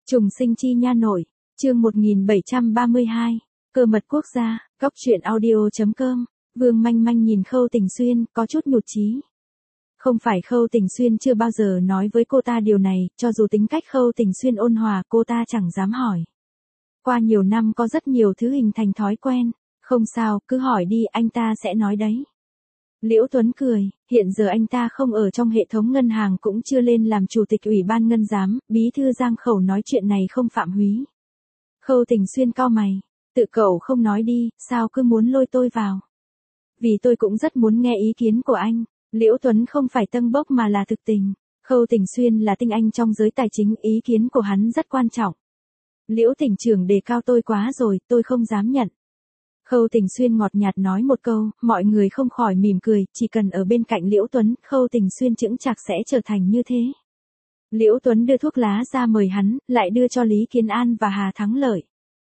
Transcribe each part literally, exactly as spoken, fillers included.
Trùng sinh chi nha nội, chương một nghìn bảy trăm ba mươi hai, cơ mật quốc gia, góc truyện audio.com, Vương Manh Manh nhìn Khâu Tình Xuyên, có chút nhụt chí. Không phải Khâu Tình Xuyên chưa bao giờ nói với cô ta điều này, cho dù tính cách Khâu Tình Xuyên ôn hòa cô ta chẳng dám hỏi. Qua nhiều năm có rất nhiều thứ hình thành thói quen, không sao, cứ hỏi đi anh ta sẽ nói đấy. Liễu Tuấn cười, hiện giờ anh ta không ở trong hệ thống ngân hàng cũng chưa lên làm chủ tịch ủy ban ngân giám, bí thư Giang Khẩu nói chuyện này không phạm húy. Khâu Tình Xuyên cau mày, tự cậu không nói đi, sao cứ muốn lôi tôi vào. Vì tôi cũng rất muốn nghe ý kiến của anh. Liễu Tuấn không phải tâng bốc mà là thực tình. Khâu Tình Xuyên là tinh anh trong giới tài chính, ý kiến của hắn rất quan trọng. Liễu tỉnh trưởng đề cao tôi quá rồi, tôi không dám nhận. Khâu Tình Xuyên ngọt nhạt nói một câu, mọi người không khỏi mỉm cười, chỉ cần ở bên cạnh Liễu Tuấn, Khâu Tình Xuyên chững chạc sẽ trở thành như thế. Liễu Tuấn đưa thuốc lá ra mời hắn, lại đưa cho Lý Kiến An và Hà Thắng Lợi.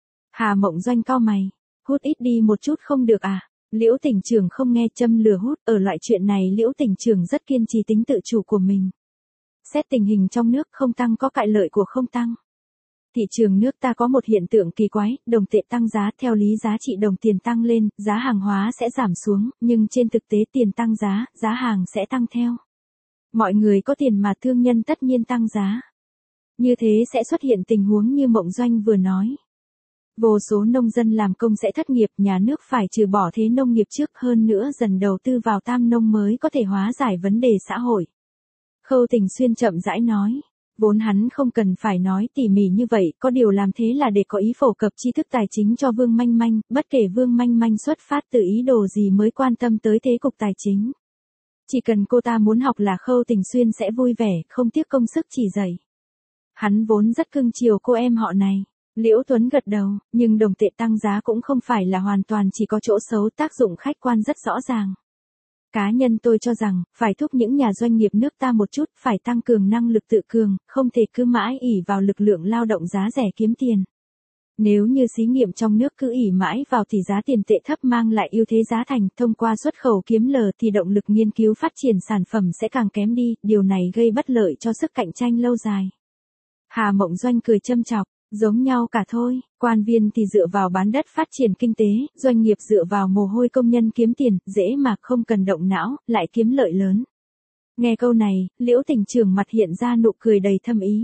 Hà Mộng Doanh cau mày, hút ít đi một chút không được à? Liễu tỉnh trưởng không nghe, châm lửa hút, ở loại chuyện này Liễu tỉnh trưởng rất kiên trì tính tự chủ của mình. Xét tình hình trong nước không tăng có cại lợi của không tăng. Thị trường nước ta có một hiện tượng kỳ quái, đồng tệ tăng giá, theo lý giá trị đồng tiền tăng lên, giá hàng hóa sẽ giảm xuống, nhưng trên thực tế tiền tăng giá, giá hàng sẽ tăng theo. Mọi người có tiền mà thương nhân tất nhiên tăng giá. Như thế sẽ xuất hiện tình huống như Mộng Doanh vừa nói. Vô số nông dân làm công sẽ thất nghiệp, nhà nước phải trừ bỏ thế nông nghiệp trước, hơn nữa dần đầu tư vào tam nông mới có thể hóa giải vấn đề xã hội. Khâu Tình Xuyên chậm rãi nói. Vốn hắn không cần phải nói tỉ mỉ như vậy, có điều làm thế là để có ý phổ cập tri thức tài chính cho Vương Manh Manh, bất kể Vương Manh Manh xuất phát từ ý đồ gì mới quan tâm tới thế cục tài chính. Chỉ cần cô ta muốn học là Khâu Tình Xuyên sẽ vui vẻ, không tiếc công sức chỉ dạy. Hắn vốn rất cưng chiều cô em họ này. Liễu Tuấn gật đầu, nhưng đồng tệ tăng giá cũng không phải là hoàn toàn chỉ có chỗ xấu, tác dụng khách quan rất rõ ràng. Cá nhân tôi cho rằng, phải thúc những nhà doanh nghiệp nước ta một chút, phải tăng cường năng lực tự cường, không thể cứ mãi ỷ vào lực lượng lao động giá rẻ kiếm tiền. Nếu như xí nghiệp trong nước cứ ỷ mãi vào thì giá tiền tệ thấp mang lại ưu thế giá thành, thông qua xuất khẩu kiếm lời thì động lực nghiên cứu phát triển sản phẩm sẽ càng kém đi, điều này gây bất lợi cho sức cạnh tranh lâu dài. Hà Mộng Doanh cười châm chọc. Giống nhau cả thôi, quan viên thì dựa vào bán đất phát triển kinh tế, doanh nghiệp dựa vào mồ hôi công nhân kiếm tiền, dễ mà không cần động não, lại kiếm lợi lớn. Nghe câu này, Liễu tỉnh trưởng mặt hiện ra nụ cười đầy thâm ý.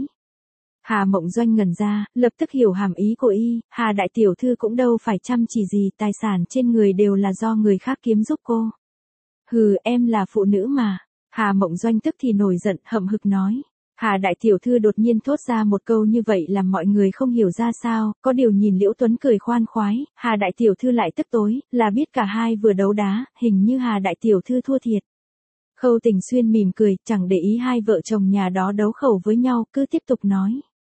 Hà Mộng Doanh ngẩn ra, lập tức hiểu hàm ý của y, Hà đại tiểu thư cũng đâu phải chăm chỉ gì, tài sản trên người đều là do người khác kiếm giúp cô. Hừ, em là phụ nữ mà. Hà Mộng Doanh tức thì nổi giận, hậm hực nói. Hà đại tiểu thư đột nhiên thốt ra một câu như vậy làm mọi người không hiểu ra sao, có điều nhìn Liễu Tuấn cười khoan khoái, Hà đại tiểu thư lại tức tối, là biết cả hai vừa đấu đá, hình như Hà đại tiểu thư thua thiệt. Khâu Tình Xuyên mỉm cười, chẳng để ý hai vợ chồng nhà đó đấu khẩu với nhau, cứ tiếp tục nói.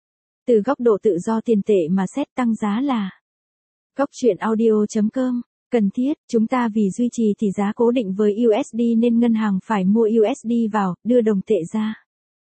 Từ góc độ tự do tiền tệ mà xét tăng giá là góc truyện audio.com, cần thiết, chúng ta vì duy trì tỷ giá cố định với u ét đê nên ngân hàng phải mua u ét đê vào, đưa đồng tệ ra.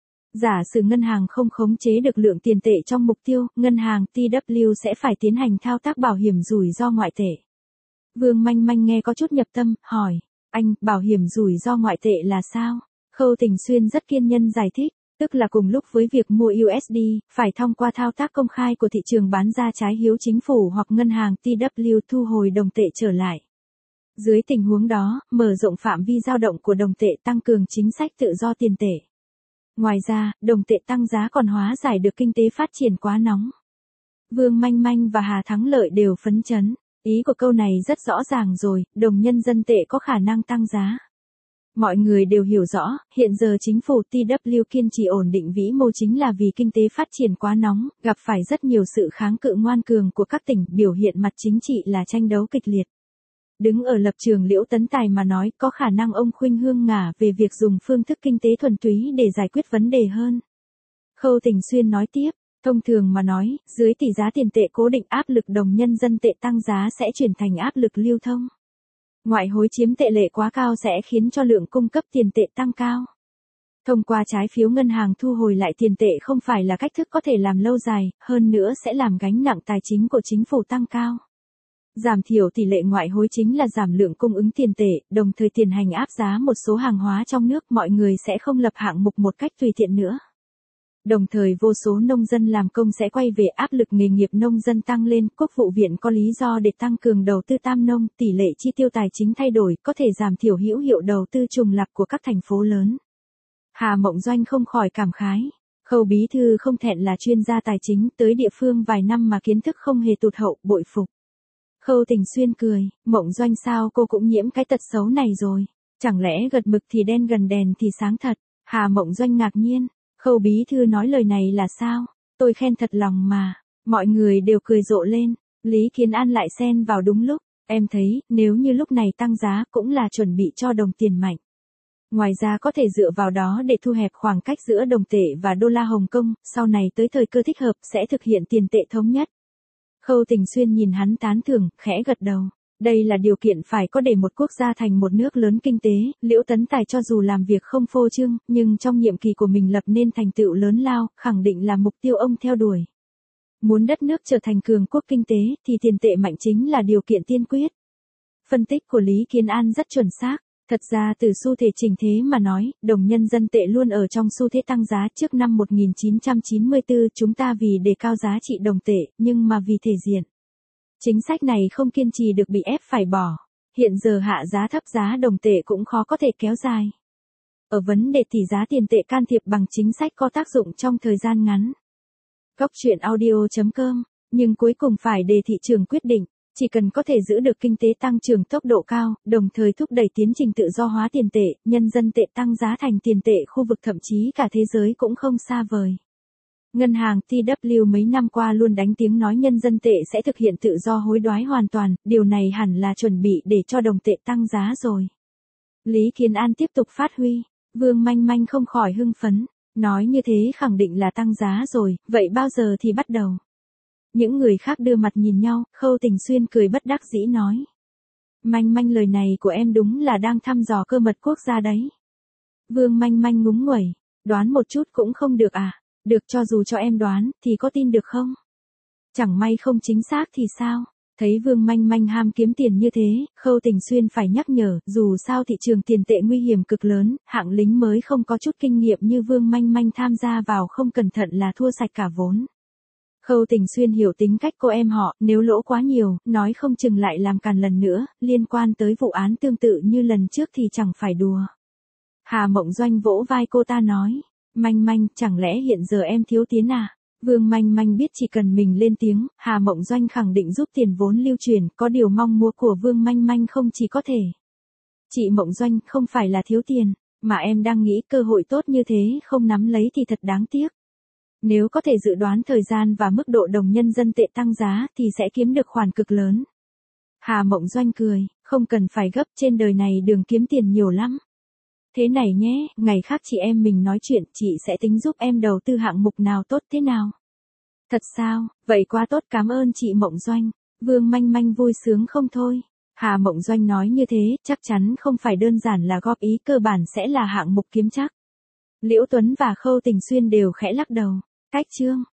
Giả sử ngân hàng không khống chế được lượng tiền tệ trong mục tiêu, ngân hàng tê vê sẽ phải tiến hành thao tác bảo hiểm rủi ro ngoại tệ. Vương Manh Manh nghe có chút nhập tâm, hỏi, anh, bảo hiểm rủi ro ngoại tệ là sao? Khâu Tình Xuyên rất kiên nhẫn giải thích, tức là cùng lúc với việc mua u ét đê, phải thông qua thao tác công khai của thị trường bán ra trái phiếu chính phủ hoặc ngân hàng tê vê thu hồi đồng tệ trở lại. Dưới tình huống đó, mở rộng phạm vi dao động của đồng tệ, tăng cường chính sách tự do tiền tệ. Ngoài ra, đồng tệ tăng giá còn hóa giải được kinh tế phát triển quá nóng. Vương Manh Manh và Hà Thắng Lợi đều phấn chấn. Ý của câu này rất rõ ràng rồi, đồng nhân dân tệ có khả năng tăng giá. Mọi người đều hiểu rõ, hiện giờ chính phủ tê vê kiên trì ổn định vĩ mô chính là vì kinh tế phát triển quá nóng, gặp phải rất nhiều sự kháng cự ngoan cường của các tỉnh, biểu hiện mặt chính trị là tranh đấu kịch liệt. Đứng ở lập trường Liễu Tấn Tài mà nói, có khả năng ông khuynh hướng ngả về việc dùng phương thức kinh tế thuần túy để giải quyết vấn đề hơn. Khâu Tình Xuyên nói tiếp, thông thường mà nói, dưới tỷ giá tiền tệ cố định áp lực đồng nhân dân tệ tăng giá sẽ chuyển thành áp lực lưu thông. Ngoại hối chiếm tệ lệ quá cao sẽ khiến cho lượng cung cấp tiền tệ tăng cao. Thông qua trái phiếu ngân hàng thu hồi lại tiền tệ không phải là cách thức có thể làm lâu dài, hơn nữa sẽ làm gánh nặng tài chính của chính phủ tăng cao. Giảm thiểu tỷ lệ ngoại hối chính là giảm lượng cung ứng tiền tệ, đồng thời tiền hành áp giá một số hàng hóa trong nước, mọi người sẽ không lập hạng mục một cách tùy tiện nữa. Đồng thời vô số nông dân làm công sẽ quay về, áp lực nghề nghiệp nông dân tăng lên, Quốc vụ viện có lý do để tăng cường đầu tư tam nông, tỷ lệ chi tiêu tài chính thay đổi, có thể giảm thiểu hữu hiệu đầu tư trùng lặp của các thành phố lớn. Hà Mộng Doanh không khỏi cảm khái. Khâu bí thư không thẹn là chuyên gia tài chính, tới địa phương vài năm mà kiến thức không hề tụt hậu, bội phục. Khâu Tình Xuyên cười, Mộng Doanh sao cô cũng nhiễm cái tật xấu này rồi, chẳng lẽ gật mực thì đen gần đèn thì sáng thật. Hà Mộng Doanh ngạc nhiên, Khâu bí thư nói lời này là sao, tôi khen thật lòng mà. Mọi người đều cười rộ lên, Lý Kiến An lại xen vào đúng lúc, em thấy, nếu như lúc này tăng giá cũng là chuẩn bị cho đồng tiền mạnh. Ngoài ra có thể dựa vào đó để thu hẹp khoảng cách giữa đồng tệ và đô la Hồng Kông, sau này tới thời cơ thích hợp sẽ thực hiện tiền tệ thống nhất. Khâu Tình Xuyên nhìn hắn tán thưởng, khẽ gật đầu. Đây là điều kiện phải có để một quốc gia thành một nước lớn kinh tế. Liễu Tấn Tài cho dù làm việc không phô trương, nhưng trong nhiệm kỳ của mình lập nên thành tựu lớn lao, khẳng định là mục tiêu ông theo đuổi. Muốn đất nước trở thành cường quốc kinh tế, thì tiền tệ mạnh chính là điều kiện tiên quyết. Phân tích của Lý Kiến An rất chuẩn xác. Thật ra từ xu thế trình thế mà nói, đồng nhân dân tệ luôn ở trong xu thế tăng giá. Trước năm một nghìn chín trăm chín mươi tư chúng ta vì đề cao giá trị đồng tệ, nhưng mà vì thể diện. Chính sách này không kiên trì được bị ép phải bỏ. Hiện giờ hạ giá thấp giá đồng tệ cũng khó có thể kéo dài. Ở vấn đề tỷ giá tiền tệ can thiệp bằng chính sách có tác dụng trong thời gian ngắn. Góc truyện audio chấm com, nhưng cuối cùng phải để thị trường quyết định. Chỉ cần có thể giữ được kinh tế tăng trưởng tốc độ cao, đồng thời thúc đẩy tiến trình tự do hóa tiền tệ, nhân dân tệ tăng giá thành tiền tệ khu vực thậm chí cả thế giới cũng không xa vời. Ngân hàng T W mấy năm qua luôn đánh tiếng nói nhân dân tệ sẽ thực hiện tự do hối đoái hoàn toàn, điều này hẳn là chuẩn bị để cho đồng tệ tăng giá rồi. Lý Kiến An tiếp tục phát huy, Vương Manh Manh không khỏi hưng phấn, nói như thế khẳng định là tăng giá rồi, vậy bao giờ thì bắt đầu? Những người khác đưa mặt nhìn nhau, Khâu Tình Xuyên cười bất đắc dĩ nói. Manh Manh lời này của em đúng là đang thăm dò cơ mật quốc gia đấy. Vương Manh Manh ngúng nguẩy, đoán một chút cũng không được à, được cho dù cho em đoán, thì có tin được không? Chẳng may không chính xác thì sao? Thấy Vương Manh Manh ham kiếm tiền như thế, Khâu Tình Xuyên phải nhắc nhở, dù sao thị trường tiền tệ nguy hiểm cực lớn, hạng lính mới không có chút kinh nghiệm như Vương Manh Manh tham gia vào không cẩn thận là thua sạch cả vốn. Khâu Tình Xuyên hiểu tính cách cô em họ, nếu lỗ quá nhiều, nói không chừng lại làm càn lần nữa, liên quan tới vụ án tương tự như lần trước thì chẳng phải đùa. Hà Mộng Doanh vỗ vai cô ta nói, Manh Manh, chẳng lẽ hiện giờ em thiếu tiền à? Vương Manh Manh biết chỉ cần mình lên tiếng, Hà Mộng Doanh khẳng định giúp tiền vốn lưu truyền, có điều mong mua của Vương Manh Manh không chỉ có thể. Chị Mộng Doanh, không phải là thiếu tiền, mà em đang nghĩ cơ hội tốt như thế không nắm lấy thì thật đáng tiếc. Nếu có thể dự đoán thời gian và mức độ đồng nhân dân tệ tăng giá thì sẽ kiếm được khoản cực lớn. Hà Mộng Doanh cười, không cần phải gấp, trên đời này đường kiếm tiền nhiều lắm. Thế này nhé, ngày khác chị em mình nói chuyện, chị sẽ tính giúp em đầu tư hạng mục nào tốt thế nào. Thật sao, vậy quá tốt, cảm ơn chị Mộng Doanh. Vương Manh Manh vui sướng không thôi. Hà Mộng Doanh nói như thế, chắc chắn không phải đơn giản là góp ý, cơ bản sẽ là hạng mục kiếm chắc. Liễu Tuấn và Khâu Tình Xuyên đều khẽ lắc đầu. Cách chương